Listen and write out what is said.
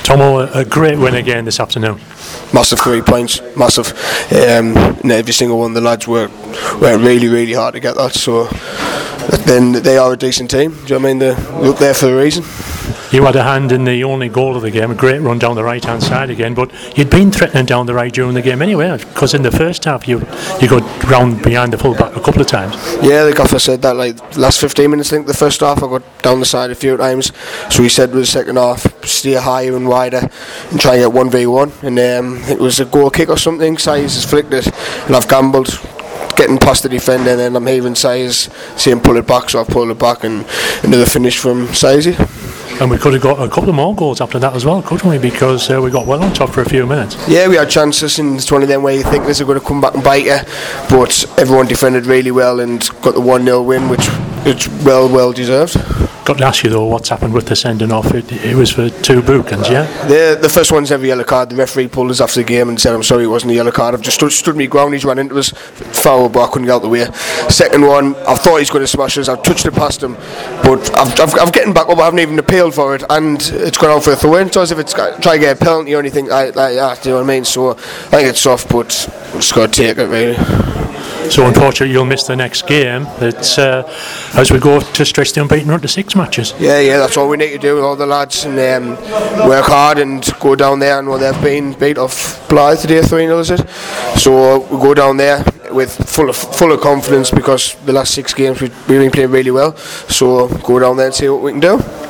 Tomo, a great win again this afternoon. Massive 3 points, massive. And every single one of the lads worked really, really hard to get that. So then they are a decent team. Do you know what I mean? They're up there for a reason. You had a hand in the only goal of the game, a great run down the right-hand side again, but you'd been threatening down the right during the game anyway, because in the first half you got round behind the full-back a couple of times. Yeah, the gaffer said that, like, last 15 minutes, I think, the first half, I got down the side a few times, so he said with the second half, steer higher and wider and try and get 1v1, and I think it was a goal kick or something, Size has flicked it, and I've gambled, getting past the defender, and then I'm heaving Size, see him pull it back, so I've pulled it back, and another finish from Sizey. And we could have got a couple of more goals after that as well, couldn't we? Because we got well on top for a few minutes. Yeah, we had chances, and it's one of them where you think this is going to come back and bite you, but everyone defended really well and got the 1-0 win, which it's well deserved. Got to ask you though, what's happened with the sending off? It was for 2 bookings, yeah? The first one's every yellow card. The referee pulled us after the game and said, I'm sorry, it wasn't a yellow card. I've just stood me ground, he's run into us, foul, but I couldn't get out the way. Second one, I thought he's going to smash us, I've touched it past him, but I'm getting back up, I haven't even appealed for it, and it's gone out for a throw-in. So as if it's trying to get a penalty or anything like that, do you know what I mean? So I think it's soft, but just got to take it, really. So unfortunately you'll miss the next game. It's as we go to stretch the unbeaten run to 6 matches. Yeah, that's all we need to do with all the lads, and work hard and go down there. And they've been beat off Blythe today 3-0, is it? So we go down there with full of confidence, because the last 6 games we've been playing really well. So go down there and see what we can do.